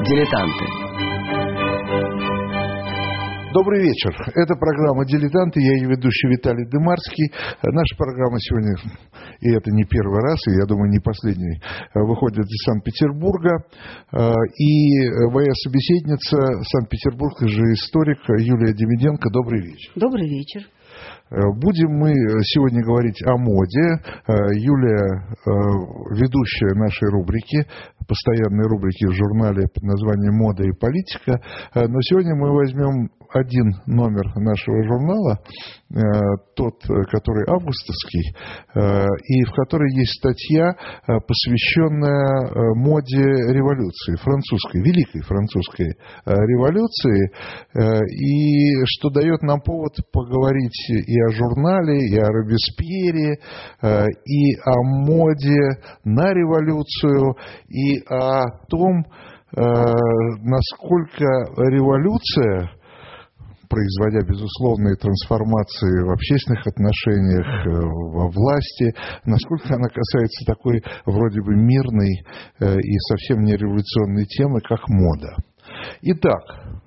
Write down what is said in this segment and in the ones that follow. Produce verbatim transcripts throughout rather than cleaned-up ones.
Дилетанты. Добрый вечер. Это программа «Дилетанты». Я ее ведущий Виталий Дымарский. Наша программа сегодня, и это не первый раз, и, я думаю, не последний, выходит из Санкт-Петербурга. И моя собеседница, Санкт-Петербург, же историк Юлия Демиденко. Добрый вечер. Добрый вечер. Будем мы сегодня говорить о моде. Юлия, ведущая нашей рубрики, постоянной рубрики в журнале под названием «Мода и политика». Но сегодня мы возьмем один номер нашего журнала, тот, который августовский, и в которой есть статья, посвященная моде революции, французской, великой французской революции, и что дает нам повод поговорить и о журнале, и о Робеспьере, и о моде на революцию, и о том, насколько революция, производя безусловные трансформации в общественных отношениях, во власти, насколько она касается такой вроде бы мирной и совсем не революционной темы, как мода. Итак,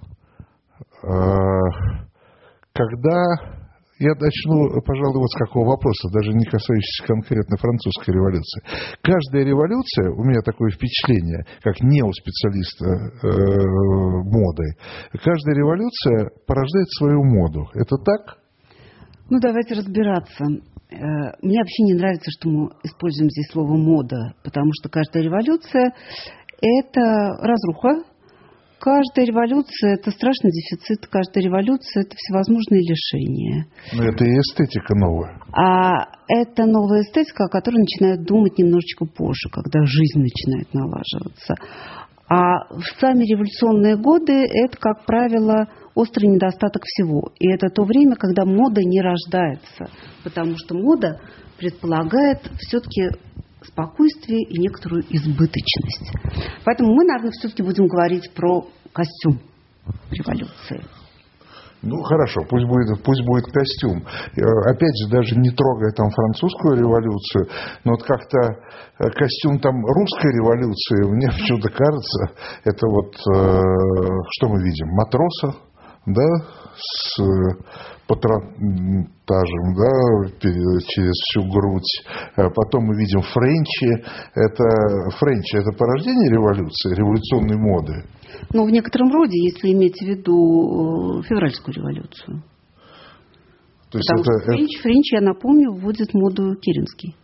когда... Я начну, пожалуй, вот с какого вопроса, даже не касающегося конкретно французской революции. Каждая революция, у меня такое впечатление, как неоспециалиста э, моды, каждая революция порождает свою моду. Это так? Ну, давайте разбираться. Мне вообще не нравится, что мы используем здесь слово «мода», потому что каждая революция – это разруха. Каждая революция – это страшный дефицит, каждая революция – это всевозможные лишения. Но это и эстетика новая. А это новая эстетика, о которой начинают думать немножечко позже, когда жизнь начинает налаживаться. А в сами революционные годы это, как правило, острый недостаток всего. И это то время, когда мода не рождается, потому что мода предполагает все-таки спокойствие и некоторую избыточность. Поэтому мы, наверное, все-таки будем говорить про костюм революции. Ну, хорошо, пусть будет, пусть будет костюм. Опять же, даже не трогая там французскую революцию, но вот как-то костюм там русской революции, мне почему-то кажется, это вот, что мы видим, матроса, да, с патронтажем, да, через всю грудь. Потом мы видим френчи. Это, френчи – это порождение революции, революционной моды? Ну, в некотором роде, если иметь в виду февральскую революцию. То есть Потому это, что френч, это... френч, я напомню, вводит моду Керенский.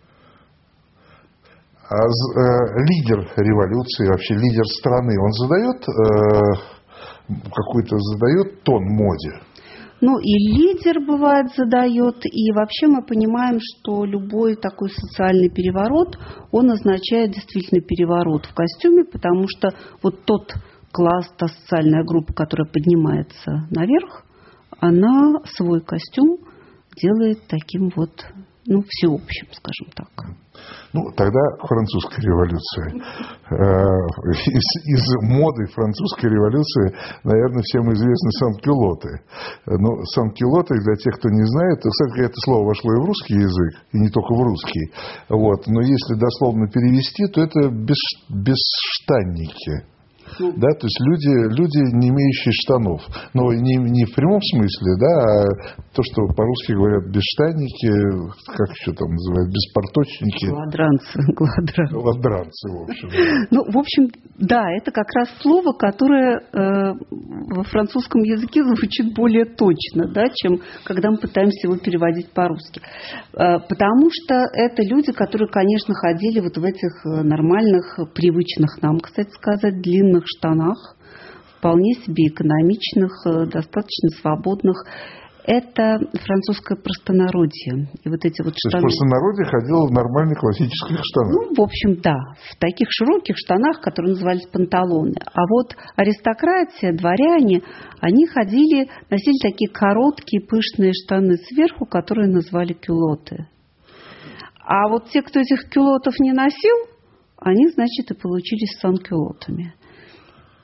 А э, лидер революции, вообще лидер страны, он задает... Э, какой-то задает тон моде? Ну, и лидер, бывает, задает, и вообще мы понимаем, что любой такой социальный переворот, он означает действительно переворот в костюме, потому что вот тот класс, та социальная группа, которая поднимается наверх, она свой костюм делает таким вот, ну, всеобщим, скажем так. Ну, тогда французская революция. Из, из моды французской революции, наверное, всем известны санкюлоты. Но санкюлоты, для тех, кто не знает, кстати, это слово вошло и в русский язык, и не только в русский. Вот. Но если дословно перевести, то это без, бесштанники. Да, то есть люди, люди, не имеющие штанов. Но не, не в прямом смысле, да, а то, что по-русски говорят бесштанники, как еще там называют, беспорточники. Гладранцы. Гладранцы, Гладранцы в общем. Ну, в общем, да, это как раз слово, которое э, во французском языке звучит более точно, да, чем когда мы пытаемся его переводить по-русски. Э, потому что это люди, которые, конечно, ходили вот в этих нормальных, привычных нам, кстати сказать, длинных штанах, вполне себе экономичных, достаточно свободных. Это французское простонародье. И вот эти вот штаны. То есть простонародье ходило в нормальных классических штанах? Ну, в общем, да. В таких широких штанах, которые назывались панталоны. А вот аристократия, дворяне, они ходили, носили такие короткие пышные штаны сверху, которые назвали кюлоты. А вот те, кто этих кюлотов не носил, они, значит, и получились санкюлотами.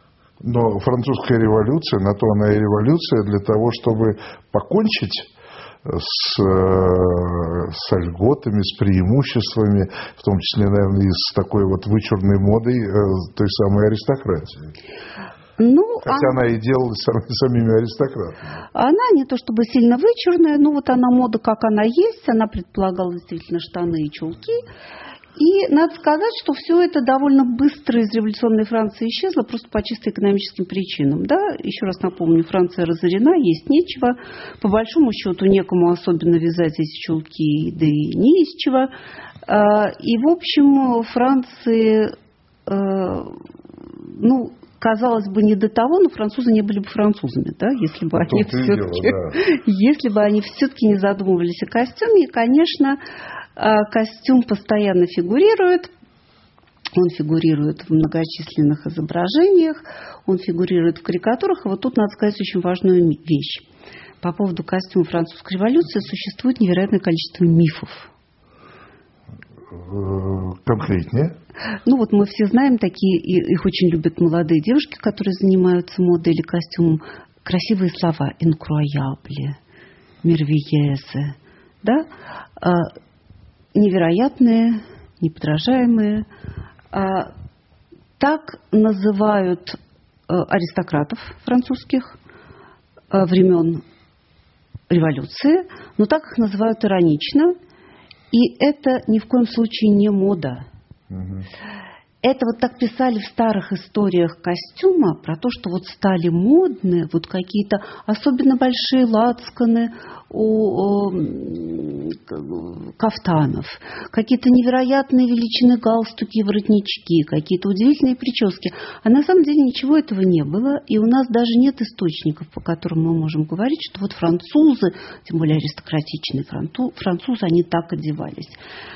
Но французская революция, на то она и революция, для того, чтобы покончить с, с льготами, с преимуществами, в том числе, наверное, и с такой вот вычурной модой той самой аристократии. Ну, Хотя она, она и делалась самими аристократами. Она не то чтобы сильно вычурная, но вот она мода, как она есть, она предполагала действительно штаны и чулки. И надо сказать, что все это довольно быстро из революционной Франции исчезло, просто по чисто экономическим причинам. Да? Еще раз напомню, Франция разорена, есть нечего. По большому счету некому особенно вязать эти чулки, да и не из чего. И, в общем, Франции, ну, казалось бы, не до того, но французы не были бы французами, да, если бы они все-таки, да. если бы они все-таки не задумывались о костюме. И, конечно, костюм постоянно фигурирует. Он фигурирует в многочисленных изображениях, он фигурирует в карикатурах. И вот тут надо сказать очень важную вещь. По поводу костюма французской революции существует невероятное количество мифов. Конкретнее? Ну вот мы все знаем такие, их очень любят молодые девушки, которые занимаются модой или костюмом. Красивые слова: «инкруаябле», «мервиезе», да? А, невероятные, неподражаемые. А, так называют а, аристократов французских а, времен революции, но так их называют иронично. И это ни в коем случае не мода. Угу. Это вот так писали в старых историях костюма про то, что вот стали модные вот какие-то особенно большие лацканы у, у кафтанов, какие-то невероятные величины галстуки и воротнички, какие-то удивительные прически. А на самом деле ничего этого не было, и у нас даже нет источников, по которым мы можем говорить, что вот французы, тем более аристократичные французы, они так одевались.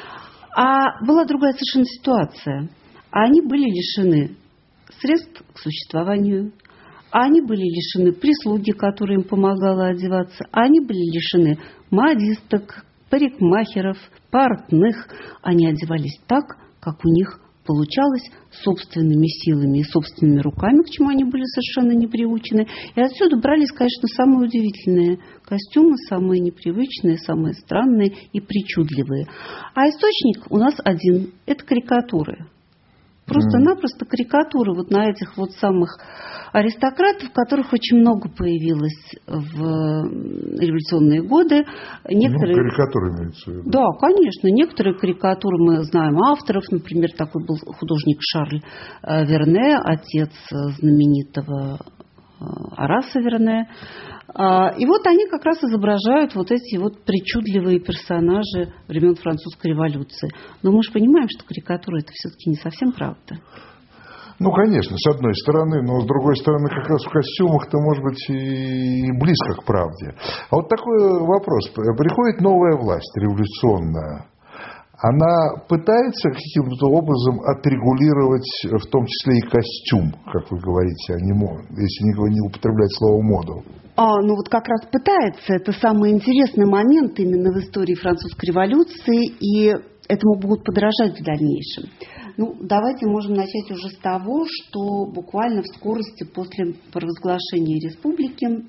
А была другая совершенно ситуация. Они были лишены средств к существованию, они были лишены прислуги, которая им помогала одеваться, они были лишены модисток, парикмахеров, портных. Они одевались так, как у них получалось, собственными силами и собственными руками, к чему они были совершенно не приучены. И отсюда брались, конечно, самые удивительные костюмы, самые непривычные, самые странные и причудливые. А источник у нас один – это карикатуры. Просто-напросто карикатуры вот на этих вот самых аристократов, которых очень много появилось в революционные годы. Некоторые... Ну, карикатуры имеются в виду. Да, конечно. Некоторые карикатуры мы знаем авторов. Например, такой был художник Шарль Верне, отец знаменитого Ораса Верне. И вот они как раз изображают вот эти вот причудливые персонажи времен французской революции. Но мы же понимаем, что карикатура – это все-таки не совсем правда. Ну, конечно, с одной стороны, но с другой стороны, как раз в костюмах-то, может быть, и близко к правде. А вот такой вопрос. Приходит новая власть революционная. Она пытается каким-то образом отрегулировать, в том числе и костюм, как вы говорите, а не, если не употреблять слово «моду». А, ну вот как раз пытается. Это самый интересный момент именно в истории французской революции, и этому будут подражать в дальнейшем. Ну, давайте можем начать уже с того, что буквально в скорости после провозглашения республики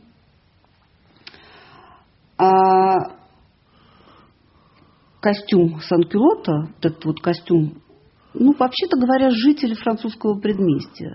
а, костюм санкюлота, этот вот костюм, ну, вообще-то говоря, жители французского предместья,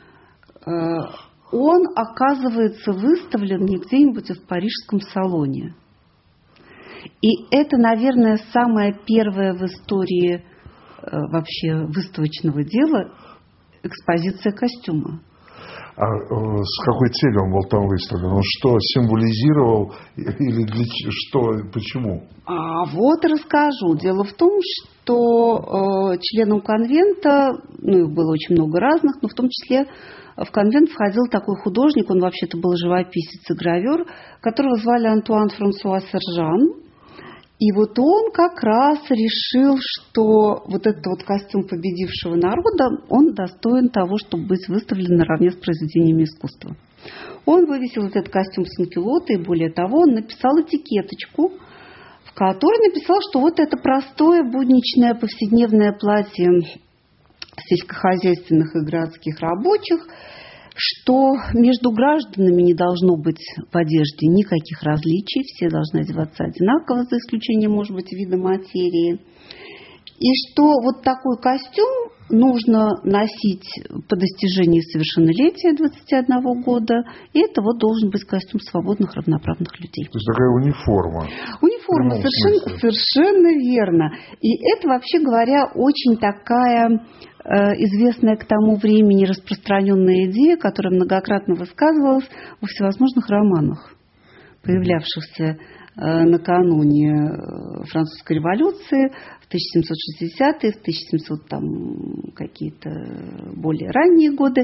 он оказывается выставлен не где-нибудь, а в парижском салоне. И это, наверное, самое первое в истории вообще выставочного дела экспозиция костюма. А с какой целью он был там выставлен? Он что, символизировал или для что, почему? А вот расскажу. Дело в том, что э, членам конвента, ну их было очень много разных, но в том числе в конвент входил такой художник, он вообще-то был живописец и гравер, которого звали Антуан Франсуа Сержан. И вот он как раз решил, что вот этот вот костюм победившего народа, он достоин того, чтобы быть выставлен наравне с произведениями искусства. Он вывесил вот этот костюм санкюлота, и более того, он написал этикеточку, в которой написал, что вот это простое будничное повседневное платье сельскохозяйственных и городских рабочих что между гражданами не должно быть в одежде никаких различий, все должны одеваться одинаково, за исключением, может быть, вида материи. И что вот такой костюм нужно носить по достижении совершеннолетия двадцати одного года, и это вот должен быть костюм свободных, равноправных людей. То есть такая униформа. Униформа, совершенно, совершенно верно. И это, вообще говоря, очень такая э, известная к тому времени распространенная идея, которая многократно высказывалась во всевозможных романах, появлявшихся накануне Французской революции в тысяча семьсот шестидесятые, в тысяча семьсот там какие-то более ранние годы.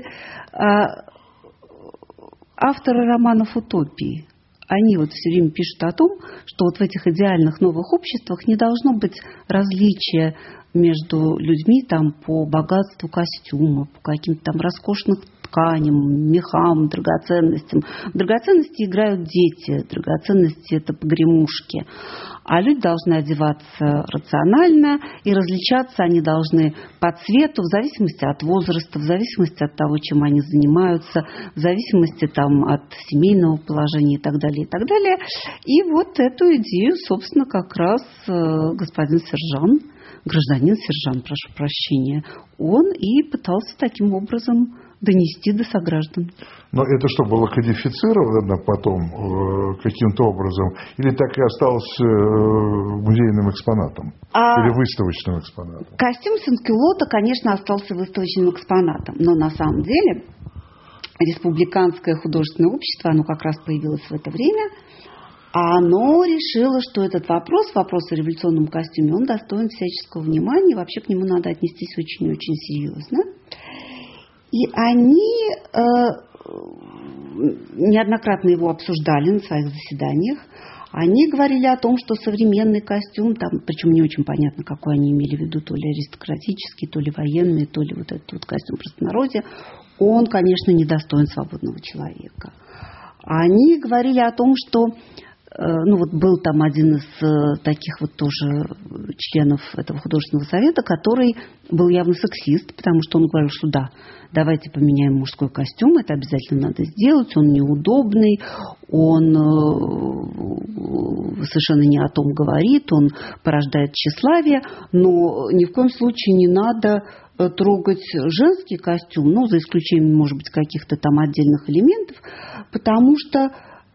Авторы романов «Утопии», они вот все время пишут о том, что вот в этих идеальных новых обществах не должно быть различия между людьми там, по богатству костюма, по каким-то там роскошным тканям, мехам, драгоценностям. В драгоценности играют дети, драгоценности – это погремушки. А люди должны одеваться рационально, и различаться они должны по цвету, в зависимости от возраста, в зависимости от того, чем они занимаются, в зависимости там, от семейного положения и так далее, и так далее. И вот эту идею, собственно, как раз господин Сержан, гражданин Сержан, прошу прощения, он и пытался таким образом донести до сограждан. Но это что, было кодифицировано потом э, каким-то образом? Или так и осталось э, музейным экспонатом? А или выставочным экспонатом? Костюм Санкюлота, конечно, остался выставочным экспонатом. Но на самом деле Республиканское художественное общество, оно как раз появилось в это время, оно решило, что этот вопрос, вопрос о революционном костюме, он достоин всяческого внимания, и вообще к нему надо отнестись очень-очень серьезно. И они э, неоднократно его обсуждали на своих заседаниях. Они говорили о том, что современный костюм, там, причем не очень понятно, какой они имели в виду, то ли аристократический, то ли военный, то ли вот этот вот костюм простонародья, он, конечно, недостоин свободного человека. Они говорили о том, что ну вот был там один из таких вот тоже членов этого художественного совета, который был явно сексист, потому что он говорил, что да, давайте поменяем мужской костюм, это обязательно надо сделать, он неудобный, он совершенно не о том говорит, он порождает тщеславие, но ни в коем случае не надо трогать женский костюм, ну, за исключением, может быть, каких-то там отдельных элементов, потому что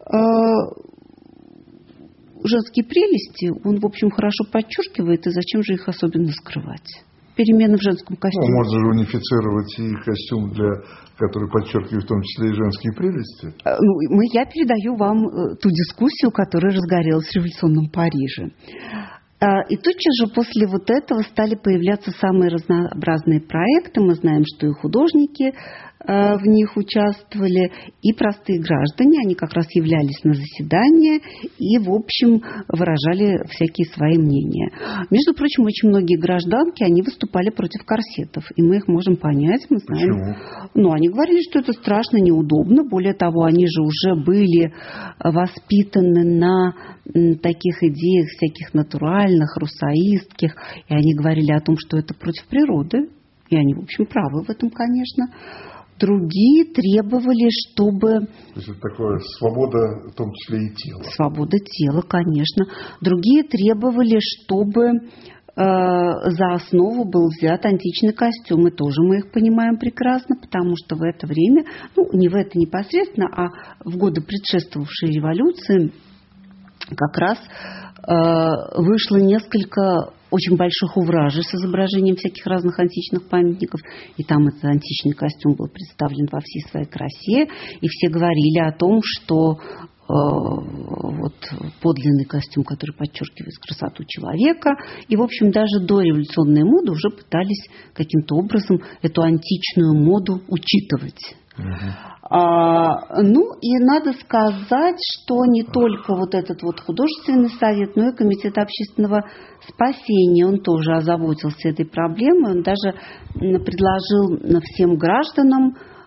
женские прелести он, в общем, хорошо подчеркивает, и зачем же их особенно скрывать? Перемены в женском костюме. Ну, можно же унифицировать и костюм, для, который подчеркивает в том числе и женские прелести. Ну, я передаю вам ту дискуссию, которая разгорелась в революционном Париже. И тотчас же после вот этого стали появляться самые разнообразные проекты. Мы знаем, что и художники в них участвовали, и простые граждане, они как раз являлись на заседания и, в общем, выражали всякие свои мнения. Между прочим, очень многие гражданки, они выступали против корсетов, и мы их можем понять. Мы знаем. Почему? Ну, они говорили, что это страшно неудобно, более того, они же уже были воспитаны на таких идеях всяких натуральных, руссоистских, и они говорили о том, что это против природы, и они, в общем, правы в этом, конечно. Другие требовали, чтобы... То есть это такое свобода, в том числе и тела. Свобода тела, конечно. Другие требовали, чтобы э, за основу был взят античный костюм. И тоже мы их понимаем прекрасно, потому что в это время, ну, не в это непосредственно, а в годы предшествовавшей революции как раз э, вышло несколько очень больших увражей с изображением всяких разных античных памятников. И там этот античный костюм был представлен во всей своей красе. И все говорили о том, что э, вот подлинный костюм, который подчеркивает красоту человека. И, в общем, даже до революционной моды уже пытались каким-то образом эту античную моду учитывать. Угу. А, ну и надо сказать, что не только вот этот вот художественный совет, но и комитет общественного спасения, он тоже озаботился этой проблемой, он даже предложил всем гражданам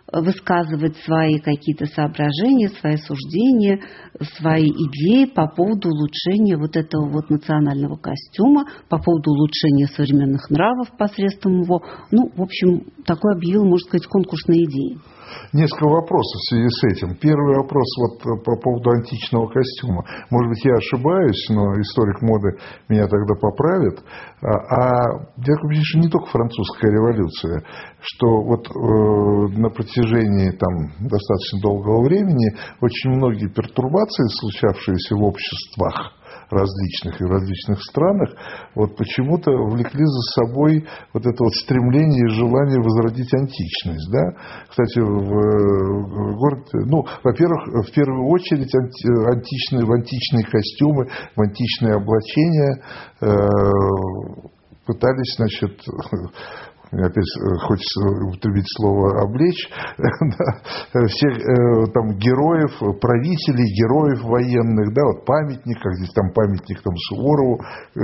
высказывать свои какие-то соображения, свои суждения, свои идеи по поводу улучшения вот этого вот национального костюма, по поводу улучшения современных нравов посредством его. Ну, в общем, такой объявил, можно сказать, конкурсной идеей. Несколько вопросов в связи с этим. Первый вопрос вот по поводу античного костюма. Может быть, я ошибаюсь, но историк моды меня тогда поправит. А дело в том, что не только французская революция, что вот э, на протяжении там достаточно долгого времени очень многие пертурбации, случавшиеся в обществах различных и в различных странах, вот почему-то влекли за собой вот это вот стремление и желание возродить античность, да. Кстати, в городе, ну, во-первых, в первую очередь анти, античные, в античные костюмы, в античные облачения э, пытались, значит, опять хочется употребить слово «облечь», всех там героев, правителей, героев военных, да, вот памятник, как здесь там памятник там Суворову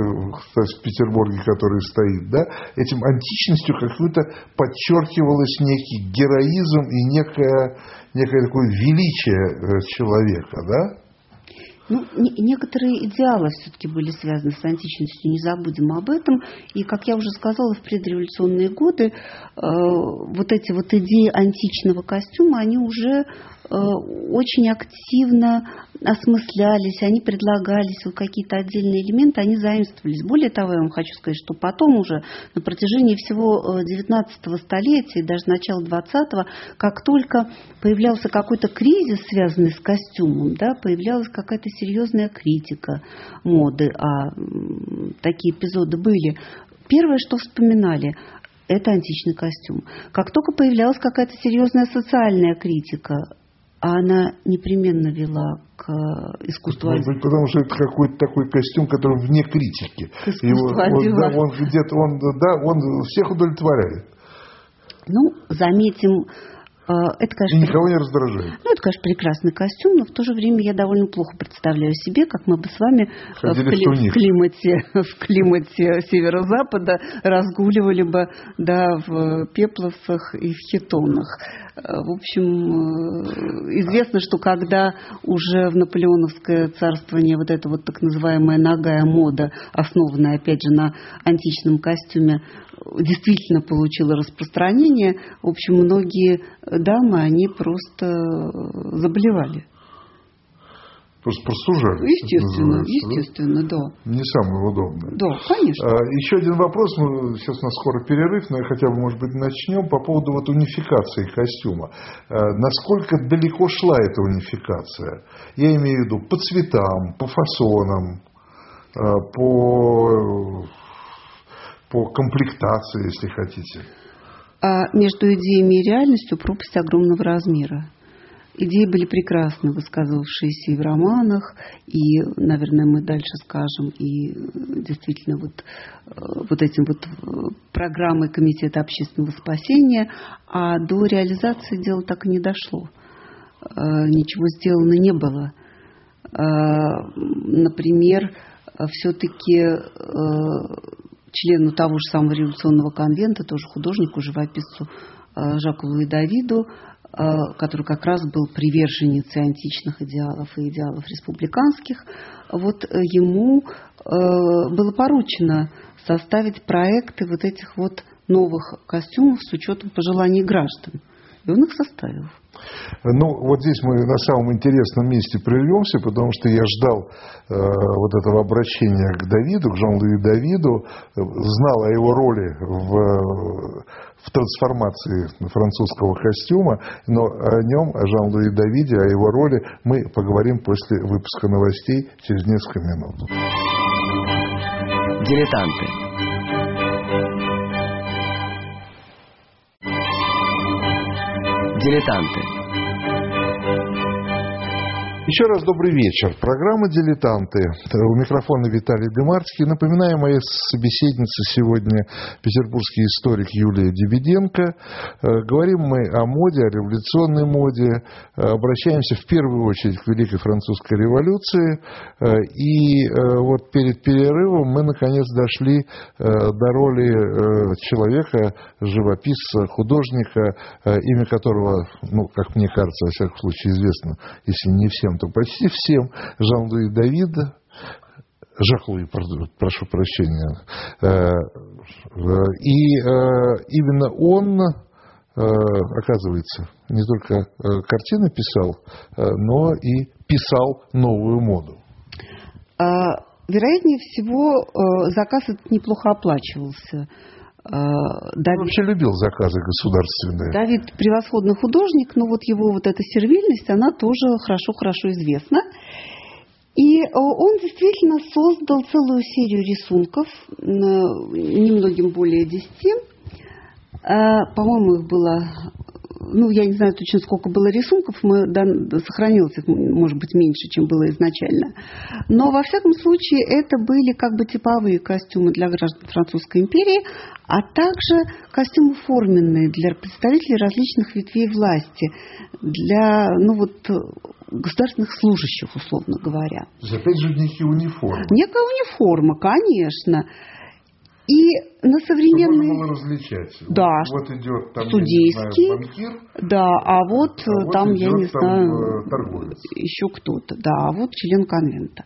в Петербурге, который стоит, да, этим античностью какую-то подчеркивалось некий героизм и некое, некое такое величие человека, да. Ну, некоторые идеалы все-таки были связаны с античностью, не забудем об этом. И, как я уже сказала, в предреволюционные годы э, вот эти вот идеи античного костюма, они уже э, очень активно осмыслялись, они предлагались, вот какие-то отдельные элементы, они заимствовались. Более того, я вам хочу сказать, что потом уже на протяжении всего девятнадцатого столетия и даже начала двадцатого, как только появлялся какой-то кризис, связанный с костюмом, да, появлялась какая-то серьезная критика моды, а такие эпизоды были. Первое, что вспоминали, это античный костюм. Как только появлялась какая-то серьезная социальная критика, а она непременно вела к искусству. Может быть, потому что это какой-то такой костюм, который вне критики. К искусству он, да, он где-то, он, да, он всех удовлетворяет. Ну, заметим, это, конечно, и никого не раздражает. Ну, это, конечно, прекрасный костюм, но в то же время я довольно плохо представляю себе, как мы бы с вами в, кли- в, климате, в климате северо-запада разгуливали бы, да, в пепловцах и в хитонах. В общем, известно, что когда уже в наполеоновское царствование вот эта вот так называемая нагая мода, основанная, опять же, на античном костюме, действительно получила распространение, в общем, многие дамы, они просто заболевали. Просто простужались. Естественно, естественно, да. Не самое удобное. Да, конечно. А, еще один вопрос, мы, сейчас у нас скоро перерыв, но я хотя бы, может быть, начнем по поводу вот унификации костюма. А, насколько далеко шла эта унификация? Я имею в виду по цветам, по фасонам, а, по, по комплектации, если хотите. А между идеями и реальностью пропасть огромного размера. Идеи были прекрасны, высказывавшиеся и в романах, и, наверное, мы дальше скажем, и действительно вот, вот этим вот программой Комитета общественного спасения, а до реализации дело так и не дошло. Ничего сделано не было. Например, все-таки члену того же самого революционного конвента, тоже художнику, живописцу Жаку Луи Давиду, который как раз был приверженницей античных идеалов и идеалов республиканских, вот ему было поручено составить проекты вот этих вот новых костюмов с учетом пожеланий граждан. И он их составил. Ну, вот здесь мы на самом интересном месте прервемся, потому что я ждал э, вот этого обращения к Давиду, к Жан-Луи Давиду, знал о его роли в, в трансформации французского костюма, но о нем, о Жан-Луи Давиде, о его роли мы поговорим после выпуска новостей через несколько минут. Дилетанты. Дилетанты. Еще раз добрый вечер. Программа «Дилетанты». У микрофона Виталий Дымарский. Напоминаю, моя собеседница сегодня петербургский историк Юлия Дебеденко. Говорим мы о моде, о революционной моде. Обращаемся в первую очередь к Великой Французской революции. И вот перед перерывом мы наконец дошли до роли человека, живописца, художника, имя которого, ну, как мне кажется, во всяком случае известно, если не всем, то почти всем, Жан-Луи Давид, Жак-Луи, прошу прощения. И именно он, оказывается, не только картины писал, но и писал новую моду. Вероятнее всего, заказ этот неплохо оплачивался. Давид вообще любил заказы государственные. Давид превосходный художник, но вот его вот эта сервильность, она тоже хорошо-хорошо известна. И он действительно создал целую серию рисунков, немногим более десяти. По-моему, их было... Ну, я не знаю точно, сколько было рисунков, мы, да, сохранилось, может быть, меньше, чем было изначально. Но, во всяком случае, это были как бы типовые костюмы для граждан Французской империи, а также костюмы форменные для представителей различных ветвей власти, для, ну вот, государственных служащих, условно говоря. То есть, опять же, некие униформы. Некая униформа, конечно. И на современные... Можно было различать. Да. Вот идет там, судейский, я не знаю, банкир. Да, а вот а там, вот я не там знаю, торговец. Еще кто-то. Да, а вот член конвента.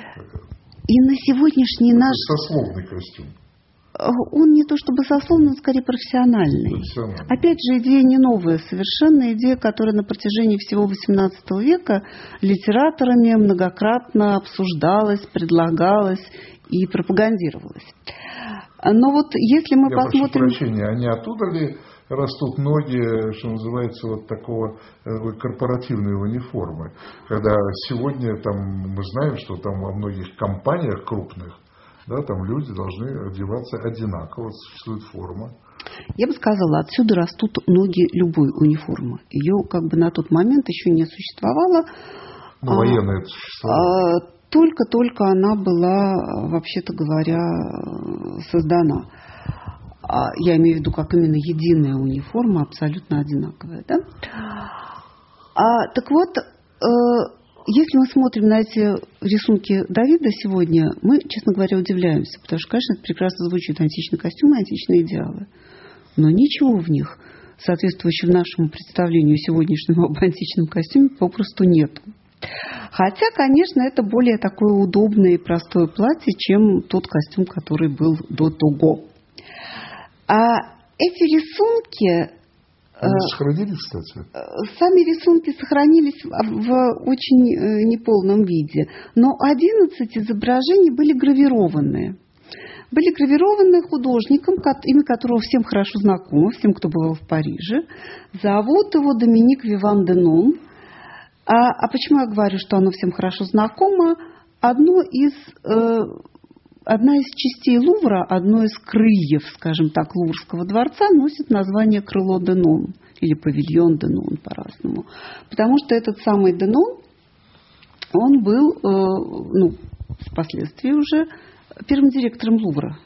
И на сегодняшний это наш... сословный костюм. Он не то чтобы сословный, он скорее профессиональный. профессиональный. Опять же, идея не новая совершенно. Идея, которая на протяжении всего восемнадцатого века литераторами многократно обсуждалась, предлагалась и пропагандировалась. Но вот если мы Я посмотрим... прошу прощения, они оттуда ли растут ноги, что называется, вот такого корпоративной униформы? Когда сегодня там, мы знаем, что там во многих компаниях крупных, да, там люди должны одеваться одинаково, существует форма. Я бы сказала, отсюда растут ноги любой униформы. Ее как бы на тот момент еще не существовало. Ну, военная это существовало. Только-только она была, вообще-то говоря, создана. Я имею в виду, как именно единая униформа, абсолютно одинаковая. Да? А, так вот, если мы смотрим на эти рисунки Давида сегодня, мы, честно говоря, удивляемся, потому что, конечно, это прекрасно звучит: античные костюмы, античные идеалы. Но ничего в них, соответствующего нашему представлению сегодняшнему об античном костюме, попросту нету. Хотя, конечно, это более такое удобное и простое платье, чем тот костюм, который был до того. А эти рисунки... Они сохранились, кстати? Сами рисунки сохранились в очень неполном виде. Но одиннадцать изображений были гравированные. Были гравированы художником, имя которого всем хорошо знакомо, всем, кто бывал в Париже. Зовут его Доминик Виван де Нон. А, а почему я говорю, что оно всем хорошо знакомо? Одно из, э, одна из частей Лувра, одно из крыльев, скажем так, Луврского дворца носит название «Крыло де Нон» или «Павильон де Нон» по-разному. Потому что этот самый де Нон, он был, э, ну, впоследствии уже первым директором Лувра.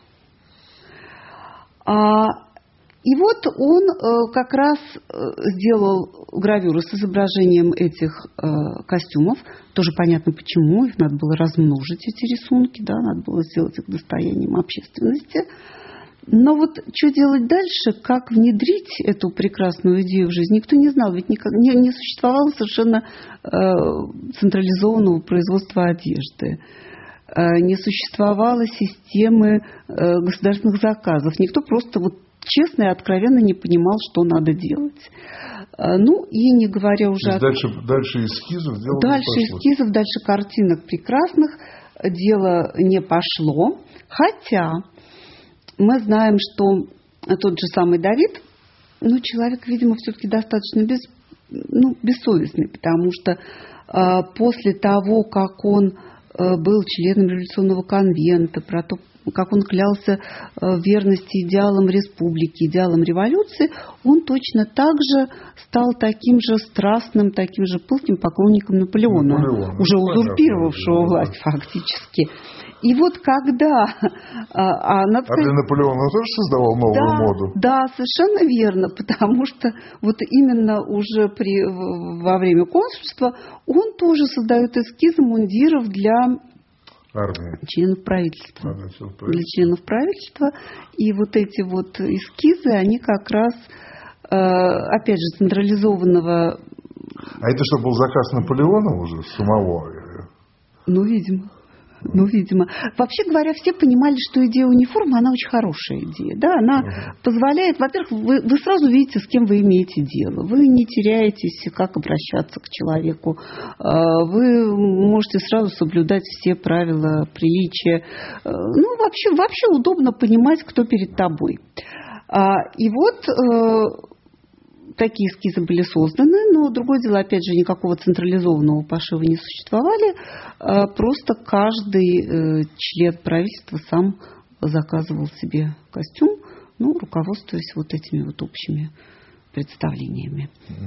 А И вот он э, как раз э, сделал гравюры с изображением этих э, костюмов. Тоже понятно почему. Их надо было размножить, эти рисунки. Да, надо было сделать их достоянием общественности. Но вот что делать дальше, как внедрить эту прекрасную идею в жизнь, никто не знал. Ведь никак, не, не существовало совершенно э, централизованного производства одежды. Э, не существовало системы э, государственных заказов. Никто просто вот честно и откровенно не понимал, что надо делать. Ну, и не говоря уже... Дальше, дальше эскизов дело Дальше не пошло. эскизов, дальше картинок прекрасных дело не пошло. Хотя мы знаем, что тот же самый Давид, ну, человек, видимо, все-таки достаточно без, ну, бессовестный, потому что э, после того, как он э, был членом революционного конвента, про то, как он клялся в верности идеалам республики, идеалам революции, он точно так же стал таким же страстным, таким же пылким поклонником Наполеона, Наполеон, уже узурпировавшего власть фактически. И вот когда... А, а, надо сказать, а для Наполеона тоже создавал новую да, моду? Да, совершенно верно, потому что вот именно уже при, во время консульства он тоже создает эскизы мундиров для... Армии. Членов правительства. А, для, членов правительства. для членов правительства. И вот эти вот эскизы, они как раз, э, опять же, централизованного... А это что, был заказ Наполеона уже самого? Ну, видимо. Ну, видимо. Вообще говоря, все понимали, что идея униформы, она очень хорошая идея. Да? Она угу. позволяет, во-первых, вы, вы сразу видите, с кем вы имеете дело. Вы не теряетесь, как обращаться к человеку. Вы можете сразу соблюдать все правила приличия. Ну, вообще, вообще удобно понимать, кто перед тобой. И вот... Такие эскизы были созданы, но другое дело, опять же, никакого централизованного пошива не существовали. Просто каждый член правительства сам заказывал себе костюм, ну, руководствуясь вот этими вот общими представлениями.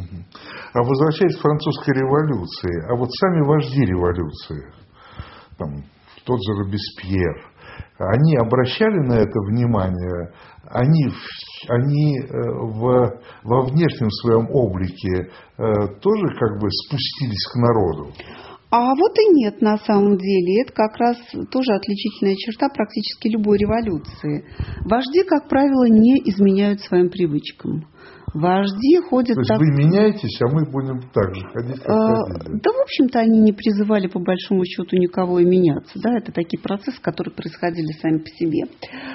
А возвращаясь к французской революции, а вот сами вожди революции, там, тот же Робеспьер, они обращали на это внимание, они, они в, во внешнем своем облике тоже как бы спустились к народу? А вот и нет на самом деле. Это как раз тоже отличительная черта практически любой революции. Вожди, как правило, не изменяют своим привычкам. Вожди ходят... То есть так... вы меняетесь, а мы будем так же ходить, как а, ходили? Да, в общем-то, они не призывали, по большому счету, никого и меняться. Да? Это такие процессы, которые происходили сами по себе.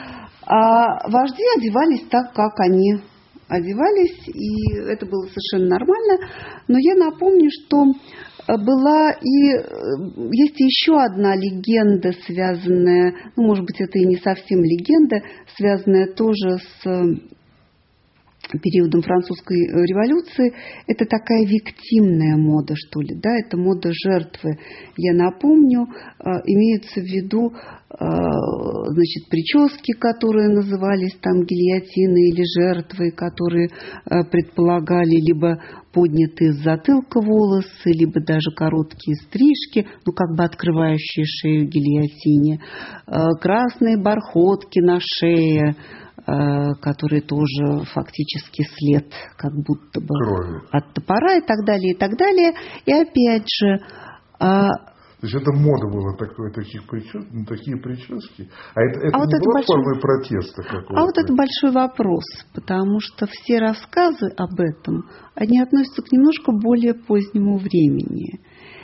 А вожди одевались так, как они одевались, и это было совершенно нормально. Но я напомню, что была и есть еще одна легенда, связанная, ну, может быть, это и не совсем легенда, связанная тоже с периодом французской революции. Это такая виктимная мода, что ли, да, это мода жертвы. Я напомню, имеются в виду, значит, прически, которые назывались там гильотиной или жертвой, которые предполагали либо поднятые с затылка волосы, либо даже короткие стрижки, ну, как бы открывающие шею гильотине, красные бархотки на шее, которые тоже фактически след как будто бы крови от топора и так далее, и так далее. И опять же... То есть это мода была такой, таких причес, ну, такие прически. А это, это а не вот было большой... формой протеста какого-то? А вот это большой вопрос, потому что все рассказы об этом, они относятся к немножко более позднему времени.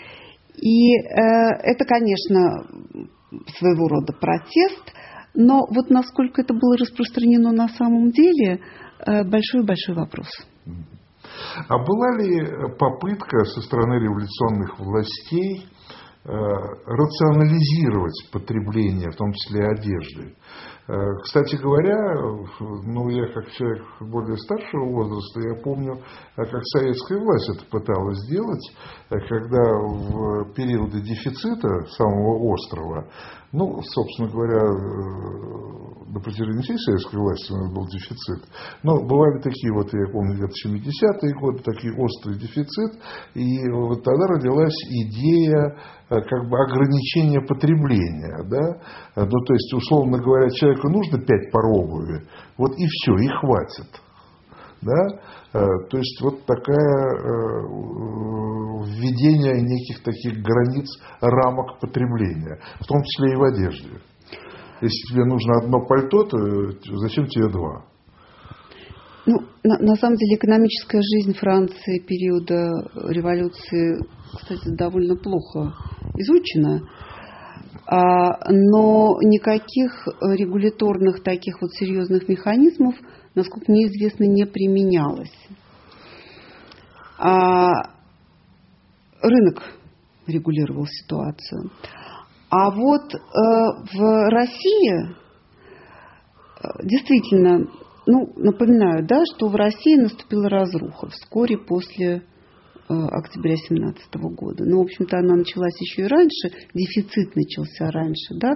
И э, это, конечно, своего рода протест, но вот насколько это было распространено на самом деле, большой-большой вопрос. А была ли попытка со стороны революционных властей рационализировать потребление, в том числе одежды? Кстати говоря, ну, я как человек более старшего возраста, я помню, как советская власть это пыталась сделать, когда в периоды дефицита самого острого, ну, собственно говоря, на протяжении всей советской власти у нас был дефицит, но бывали такие вот, я помню, где-то семидесятые годы, такие острый дефицит, и вот тогда родилась идея как бы ограничения потребления, да, ну, то есть, условно говоря, человеку нужно пять пар обуви, вот и все, и хватит, да, то есть, вот такая введение неких таких границ, рамок потребления, в том числе и в одежде. Если тебе нужно одно пальто, то зачем тебе два? Ну, на, на самом деле экономическая жизнь Франции периода революции, кстати, довольно плохо изучена, а, но никаких регуляторных таких вот серьезных механизмов, насколько мне известно, не применялось. А, рынок регулировал ситуацию. А вот э, в России э, действительно, ну, напоминаю, да, что в России наступила разруха вскоре после э, октября семнадцатого года. Ну, в общем-то, она началась еще и раньше, дефицит начался раньше, да,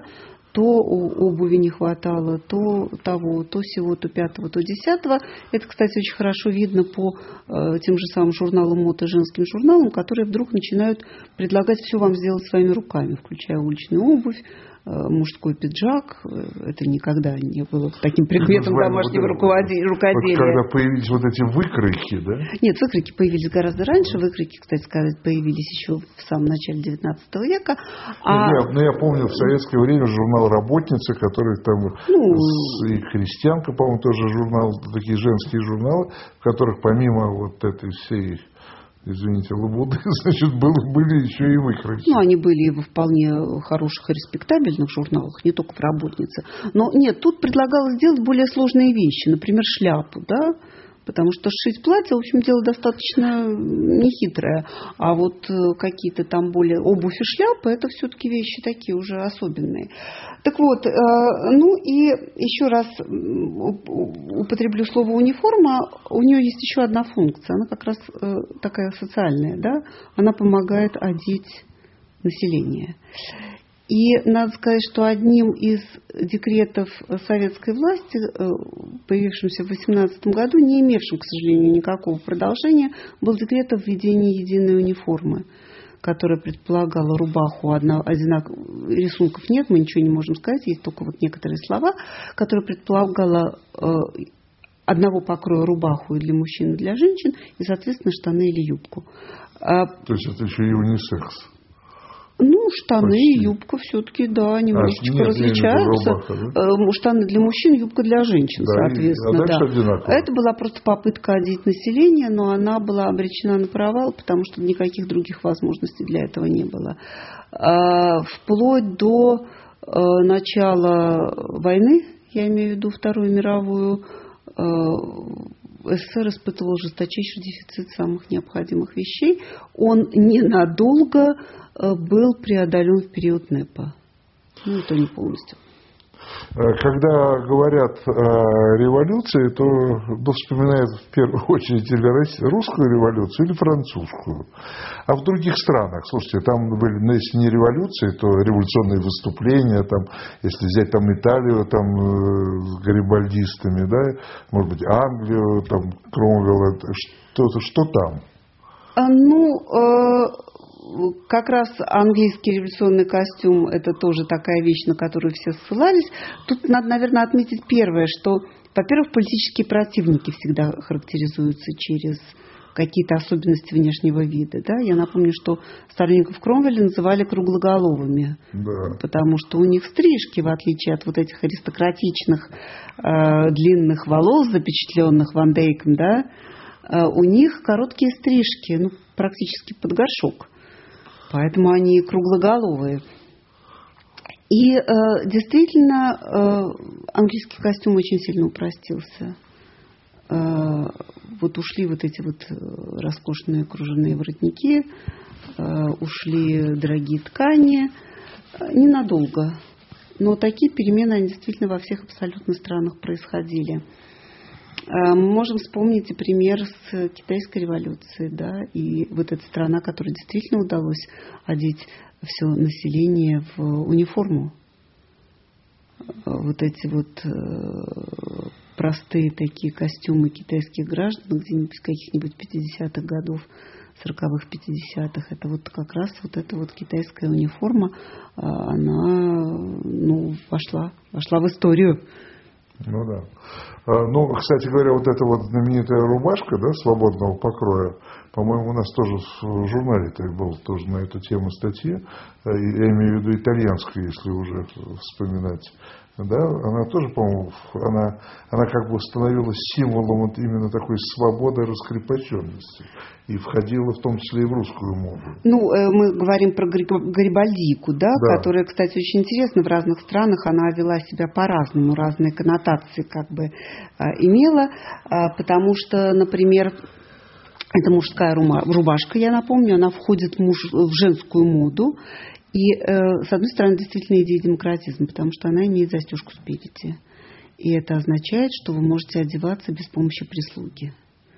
то обуви не хватало, то того, то сего, то пятого, то десятого. Это, кстати, очень хорошо видно по э, тем же самым журналам мод и женским журналам, которые вдруг начинают предлагать все вам сделать своими руками, включая уличную обувь, э, мужской пиджак. Это никогда не было таким предметом домашнего вот рукоделия. Вот когда появились вот эти выкройки, да? Нет, выкройки появились гораздо раньше. Выкройки, кстати сказать, появились еще в самом начале девятнадцатого века. А... Я, ну, я помню, в советское время журнал «Работница», который там, ну, с, и «Христианка», по-моему, тоже журнал, такие женские журналы, в которых помимо вот этой всей, извините, лабуды, значит, было, были еще и выкройки. Ну, они были и во вполне хороших и респектабельных журналах, не только в «Работнице». Но нет, тут предлагалось сделать более сложные вещи, например, шляпу, да, потому что сшить платье, в общем, дело достаточно нехитрое. А вот какие-то там более обувь и шляпы, это все-таки вещи такие уже особенные. Так вот, ну и еще раз употреблю слово униформа. У нее есть еще одна функция. Она как раз такая социальная, да? Она помогает одеть население. И надо сказать, что одним из декретов советской власти, появившимся в восемнадцатом году, не имевшим, к сожалению, никакого продолжения, был декрет о введении единой униформы, которая предполагала рубаху, одинак... рисунков нет, мы ничего не можем сказать, есть только вот некоторые слова, которая предполагала одного покроя рубаху и для мужчин, и для женщин, и, соответственно, штаны или юбку. То есть это еще и унисекс? Ну, штаны Почти. И юбка все-таки, да, немножечко а, нет, различаются. Рубаха, да? Штаны для мужчин, юбка для женщин, да, соответственно. И, а да. Это была просто попытка одеть население, но она была обречена на провал, потому что никаких других возможностей для этого не было. Вплоть до начала войны, я имею в виду Вторую мировую, СССР испытывал жесточайший дефицит самых необходимых вещей. Он ненадолго был преодолен в период НЭПа. Ну, это не полностью. Когда говорят о революции, то ну, вспоминают в первую очередь или русскую революцию, или французскую. А в других странах, слушайте, там были, ну, если не революции, то революционные выступления, там, если взять там Италию там, с гарибальдистами, да, может быть, Англию, там, Кромвелла, что, что там? А, ну, э... Как раз английский революционный костюм – это тоже такая вещь, на которую все ссылались. Тут надо, наверное, отметить первое, что, во-первых, политические противники всегда характеризуются через какие-то особенности внешнего вида. Да? Я напомню, что сторонников Кромвеля называли круглоголовыми, да. Потому что у них стрижки, в отличие от вот этих аристократичных э, длинных волос, запечатленных Ван Дейком, да, э, у них короткие стрижки, ну, практически под горшок. Поэтому они круглоголовые. И э, действительно, э, английский костюм очень сильно упростился. Э, вот ушли вот эти вот роскошные кружевные воротники, э, ушли дорогие ткани. Ненадолго. Но такие перемены, они действительно во всех абсолютно странах происходили. Мы можем вспомнить и пример с китайской революцией, да, и вот эта страна, которой действительно удалось одеть все население в униформу. Вот эти вот простые такие костюмы китайских граждан где-нибудь с каких-нибудь пятидесятых годов, сороковых, пятидесятых, это вот как раз вот эта вот китайская униформа, она, ну, вошла, вошла в историю. Ну да. Ну, кстати говоря, вот эта вот знаменитая рубашка, да, свободного покроя, по-моему, у нас тоже в журнале-то был тоже на эту тему статья, я имею в виду итальянскую, если уже вспоминать, да, она тоже, по-моему, она, она как бы становилась символом вот именно такой свободы, раскрепощенности и входила в том числе и в русскую моду. Ну, мы говорим про гарибальдику, да, да, которая, кстати, очень интересна в разных странах, она вела себя по-разному, разные коннотации как бы имела, потому что, например, это мужская рубашка, я напомню, она входит в женскую моду. И, с одной стороны, действительно идея демократизма, потому что она имеет застежку спереди. И это означает, что вы можете одеваться без помощи прислуги.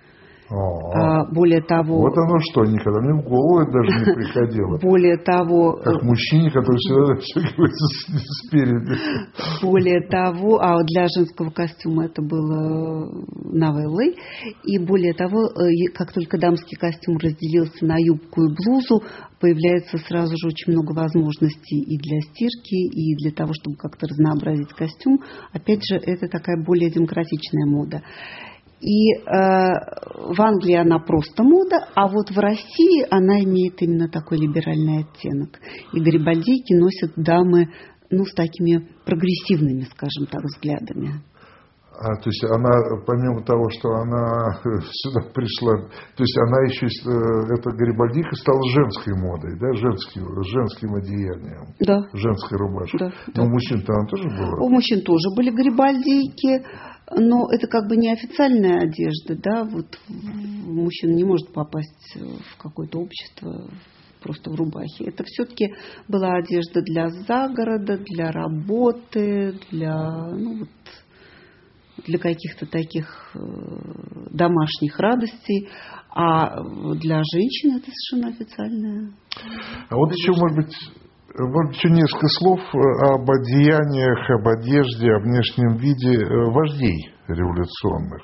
А, более того... Вот оно что, никогда мне в голову это даже не приходило. Более того... Как мужчине, который всегда застегивается спереди. Более того, а для женского костюма это было новеллой. И более того, как только дамский костюм разделился на юбку и блузу, появляется сразу же очень много возможностей и для стирки, и для того, чтобы как-то разнообразить костюм. Опять же, это такая более демократичная мода. И э, в Англии она просто мода, а вот в России она имеет именно такой либеральный оттенок. И гарибальдийки носят дамы, ну, с такими прогрессивными, скажем так, взглядами. А, то есть она, помимо того, что она сюда пришла, то есть она еще, эта гарибальдийка стала женской модой, да, женским, женским одеянием, да. Женской рубашкой. Да, Но да. у мужчин-то она тоже была? У мужчин тоже были гарибальдийки, но это как бы не официальная одежда, да, вот мужчина не может попасть в какое-то общество просто в рубахе. Это все-таки была одежда для загорода, для работы, для, ну, вот, для каких-то таких домашних радостей, а для женщин это совершенно официальная. А вот еще, может быть, может, еще несколько слов об одеяниях, об одежде, о внешнем виде вождей революционных.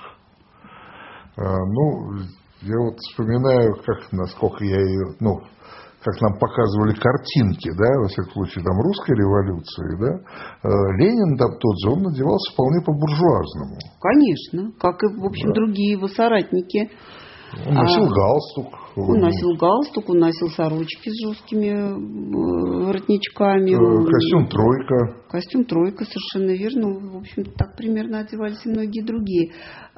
Ну, я вот вспоминаю, как, насколько я ее, ну, как нам показывали картинки, да, во всяком случае, там, русской революции, да, Ленин, да, тот же, он надевался вполне по-буржуазному. Конечно, как и, в общем, да. другие его соратники. Он носил а, галстук. Он носил галстук, он носил сорочки с жесткими воротничками. Костюм тройка. Костюм тройка, совершенно верно. В общем, так примерно одевались и многие другие.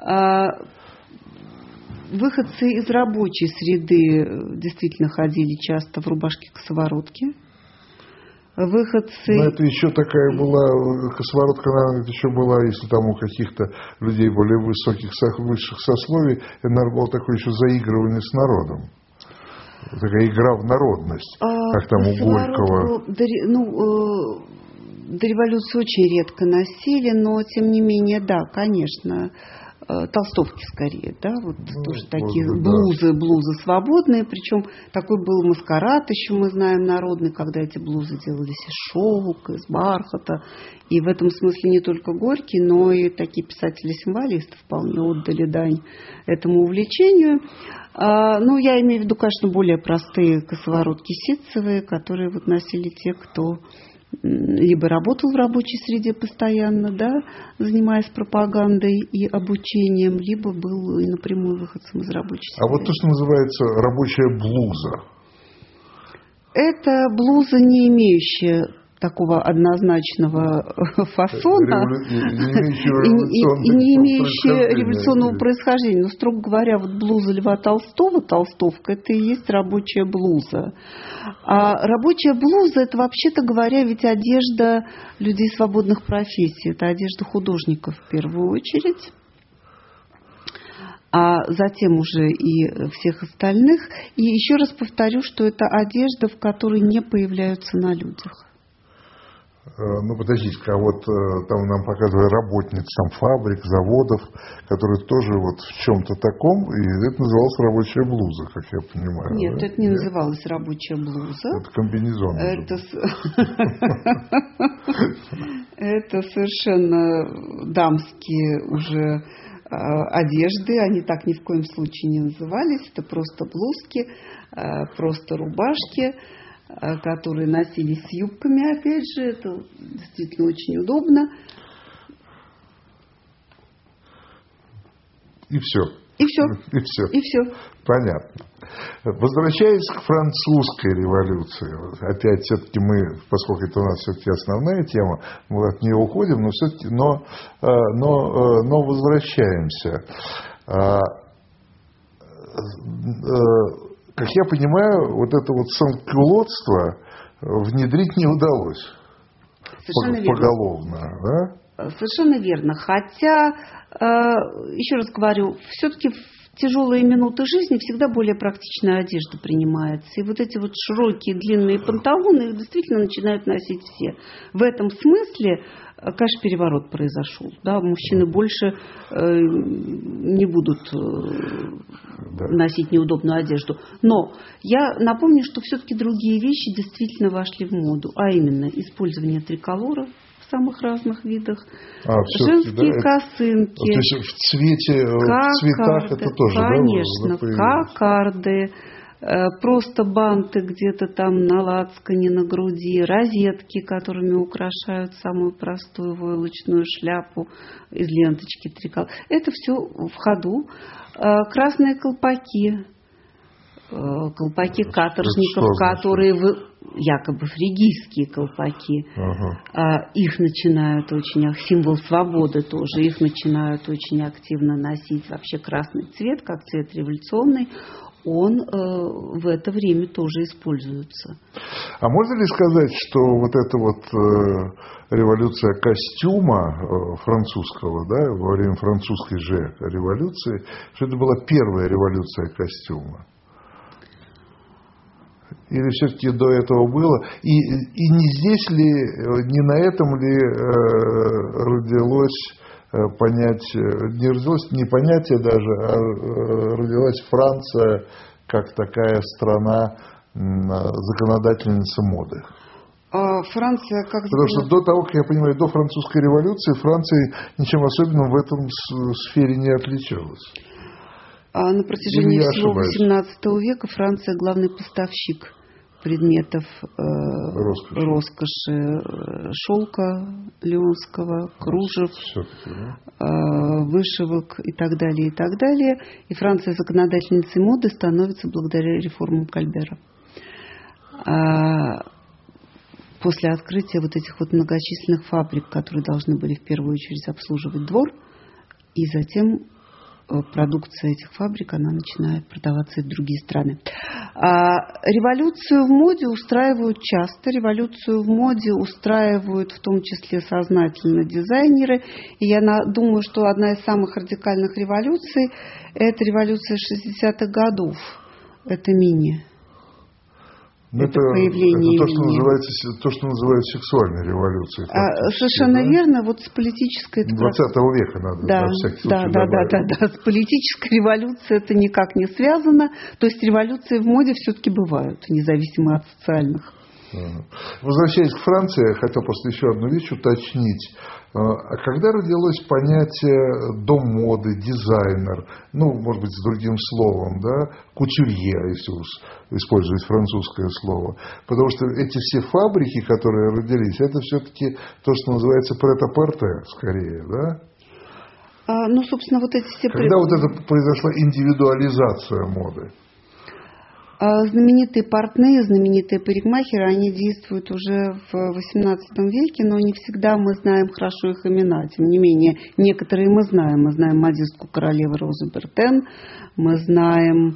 Выходцы из рабочей среды действительно ходили часто в рубашке-косоворотке. Выходцы... Но это еще такая была, косоворотка, наверное, это еще была, если там у каких-то людей более высоких, высших сословий, это, наверное, было такое еще заигрывание с народом. Такая игра в народность, а, как там у Горького. До, ну, до революции очень редко носили, но, тем не менее, да, конечно... Толстовки скорее, да, вот ну, тоже такие быть, блузы, да. блузы свободные, причем такой был маскарад, еще мы знаем, народный, когда эти блузы делались из шелка, из бархата, и в этом смысле не только Горький, но и такие писатели-символисты вполне отдали дань этому увлечению. А, ну, я имею в виду, конечно, более простые косоворотки ситцевые, которые вот носили те, кто либо работал в рабочей среде постоянно, да, занимаясь пропагандой и обучением, либо был и напрямую выходцем из рабочей среды. А вот то, что называется рабочая блуза. Это блуза, не имеющая такого однозначного фасона и, и, и не имеющая революционного происхождения. Но, строго говоря, вот блуза Льва Толстого, толстовка, это и есть рабочая блуза. А рабочая блуза, это, вообще-то говоря, ведь одежда людей свободных профессий. Это одежда художников в первую очередь, а затем уже и всех остальных. И еще раз повторю, что это одежда, в которой не появляются на людях. Ну, подождите-ка, а вот там нам показывали работниц там, фабрик, заводов, которые тоже вот в чем-то таком, и это называлось рабочая блуза, как я понимаю. Нет, да? это не Нет? называлось рабочая блуза. Это комбинезон. Это, это совершенно дамские уже одежды, они так ни в коем случае не назывались, это просто блузки, просто рубашки, которые носились с юбками, опять же, это действительно очень удобно. И все. И все. И все. И все. Понятно. Возвращаясь к французской революции, опять все-таки мы, поскольку это у нас все-таки основная тема, мы от нее уходим, но все-таки, но, но, но возвращаемся. Как я понимаю, вот это вот санкюлотство внедрить не удалось. Совершенно поголовно, верно. Да? Совершенно верно. Хотя, еще раз говорю, все-таки в в тяжелые минуты жизни всегда более практичная одежда принимается. И вот эти вот широкие длинные панталоны их действительно начинают носить все. В этом смысле, конечно, переворот произошел. Да? Мужчины больше э, не будут э, носить неудобную одежду. Но я напомню, что все-таки другие вещи действительно вошли в моду. А именно использование триколора в самых разных видах, а, женские да, косынки. То есть в цвете, в цветах это тоже, конечно, да? Кокарды, просто банты где-то там на лацкане, на груди, розетки, которыми украшают самую простую войлочную шляпу из ленточки триколор. Это все в ходу. Красные колпаки, колпаки каторжников, которые вы, якобы фригийские колпаки, ага. их начинают очень, символ свободы тоже, их начинают очень активно носить. Вообще красный цвет, как цвет революционный, он э, в это время тоже используется. А можно ли сказать, что вот эта вот э, революция костюма э, французского, да, во время французской же революции, что это была первая революция костюма? Или все-таки до этого было? И, и не здесь ли, не на этом ли э, родилось понятие, не родилось не понятие даже, а родилась Франция как такая страна законодательница моды? А Франция как... Потому что до того, как я понимаю, до французской революции Франция ничем особенным в этом сфере не отличалась. А на протяжении всего восемнадцатого века Франция главный поставщик предметов э, роскоши. роскоши, шелка леонского, кружев, э, вышивок и так далее, и так далее. И Франция законодательницей моды становится благодаря реформам Кальбера. А после открытия вот этих вот многочисленных фабрик, которые должны были в первую очередь обслуживать двор, и затем продукция этих фабрик, она начинает продаваться и в другие страны. А революцию в моде устраивают часто. Революцию в моде устраивают в том числе сознательно дизайнеры. И я думаю, что одна из самых радикальных революций – это революция шестидесятых годов. Это мини. Это, это, появление это то, что называется, то, что называют сексуальной революцией. А, совершенно да? верно. Вот с политической... двадцатого века надо да, на всякий да, случай да, да, да, да. С политической революцией это никак не связано. То есть революции в моде все-таки бывают, независимо от социальных. Возвращаясь к Франции, я хотел просто еще одну вещь уточнить. А когда родилось понятие дом моды, дизайнер, ну, может быть, с другим словом, да, кутюрье, если уж использовать французское слово. Потому что эти все фабрики, которые родились, это все-таки то, что называется прет-а-порте, скорее, да? А, ну, собственно, вот эти все... Когда вот это произошла индивидуализация моды? Знаменитые портные, знаменитые парикмахеры, они действуют уже в восемнадцатом веке, но не всегда мы знаем хорошо их имена. Тем не менее, некоторые мы знаем. Мы знаем модистку королевы Розу Бертен, мы знаем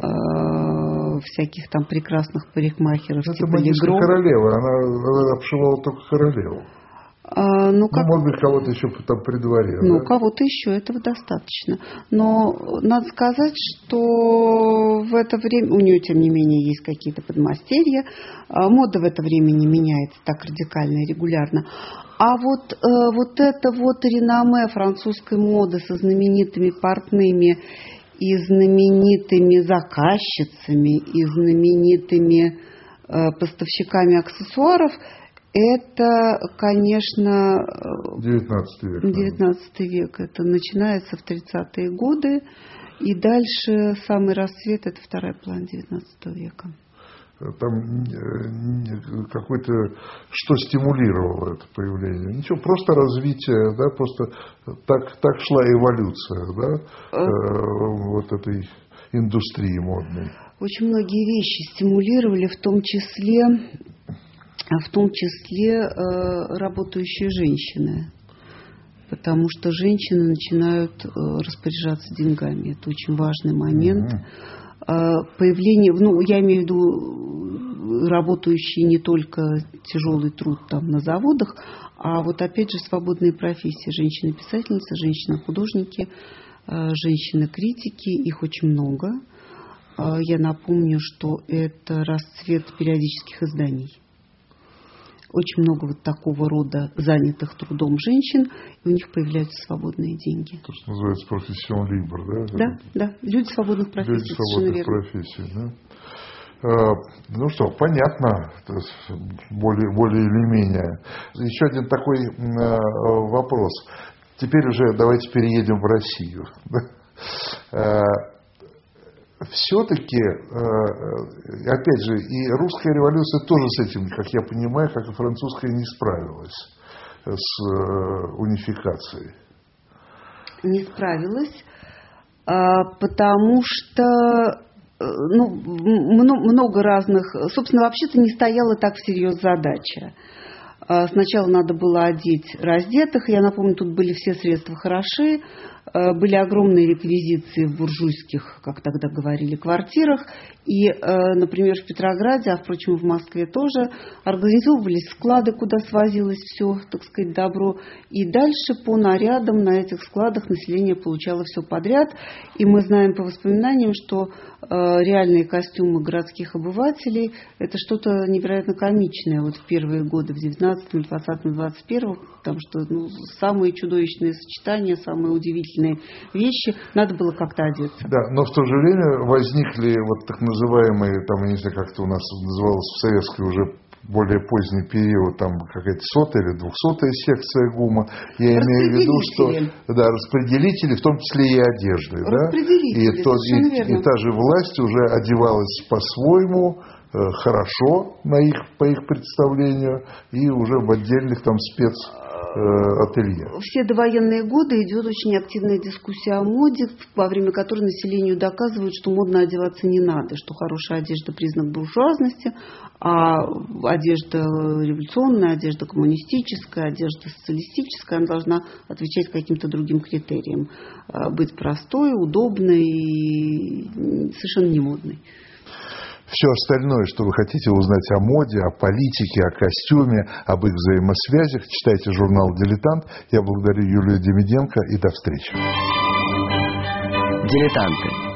э, всяких там прекрасных парикмахеров. Это типа модистка Легро. Королева, она, она обшивала только королеву. А, ну, как... ну, может быть, кого-то еще там при дворе. Ну, да? кого-то еще, этого достаточно. Но надо сказать, что в это время, у нее, тем не менее, есть какие-то подмастерья, мода в это время не меняется так радикально и регулярно. А вот, вот это вот реноме французской моды со знаменитыми портными и знаменитыми заказчицами, и знаменитыми поставщиками аксессуаров – это, конечно, девятнадцатый век. девятнадцатый век. Это начинается в тридцатые годы. И дальше самый расцвет – это вторая половина девятнадцатого века. Там какой-то... Что стимулировало это появление? Ничего, просто развитие, да, просто так, так шла эволюция, да, а... вот этой индустрии модной. Очень многие вещи стимулировали, в том числе... в том числе э, работающие женщины, потому что женщины начинают э, распоряжаться деньгами. Это очень важный момент. Mm-hmm. Э, появление, ну, я имею в виду работающие не только тяжелый труд там на заводах, а вот опять же свободные профессии. Женщины-писательницы, женщины-художники, женщины-критики, их очень много. Я напомню, что это расцвет периодических изданий. Очень много вот такого рода занятых трудом женщин, и у них появляются свободные деньги. То, что называется профессион либер, да? Да, да. Люди свободных профессий. Люди свободных профессий, да. А, ну что, понятно, более, более или менее. Еще один такой а, вопрос. Теперь уже давайте переедем в Россию. А, все-таки, опять же, и русская революция тоже с этим, как я понимаю, как и французская, не справилась с унификацией. Не справилась, потому что ну, много разных... Собственно, вообще-то не стояла так всерьез задача. Сначала надо было одеть раздетых. Я напомню, тут были все средства хороши. Были огромные реквизиции в буржуйских, как тогда говорили, квартирах. И, например, в Петрограде, а, впрочем, в Москве тоже, организовывались склады, куда свозилось все, так сказать, добро. И дальше по нарядам на этих складах население получало все подряд. И мы знаем по воспоминаниям, что реальные костюмы городских обывателей – это что-то невероятно комичное вот в первые годы, в девятнадцатом, двадцатом, двадцать первом, потому что ну, самые чудовищные сочетания, самые удивительные вещи, надо было как-то одеться. Да, но в то же время возникли вот так называемые, там, я не знаю, как это у нас называлось в советской уже более поздний период, там какая-то сотая или двухсотая секция ГУМа. Я имею в виду, что да, распределители, в том числе и одежды. Распределители, да? И, то, и, и та же власть уже одевалась по-своему, э, хорошо на их, по их представлению, и уже в отдельных там спец... ателье. Все довоенные годы идет очень активная дискуссия о моде, во время которой населению доказывают, что модно одеваться не надо, что хорошая одежда – признак буржуазности, а одежда революционная, одежда коммунистическая, одежда социалистическая, она должна отвечать каким-то другим критериям. Быть простой, удобной и совершенно не модной. Все остальное, что вы хотите узнать о моде, о политике, о костюме, об их взаимосвязях, читайте журнал «Дилетант». Я благодарю Юлию Демиденко и до встречи. «Дилетанты».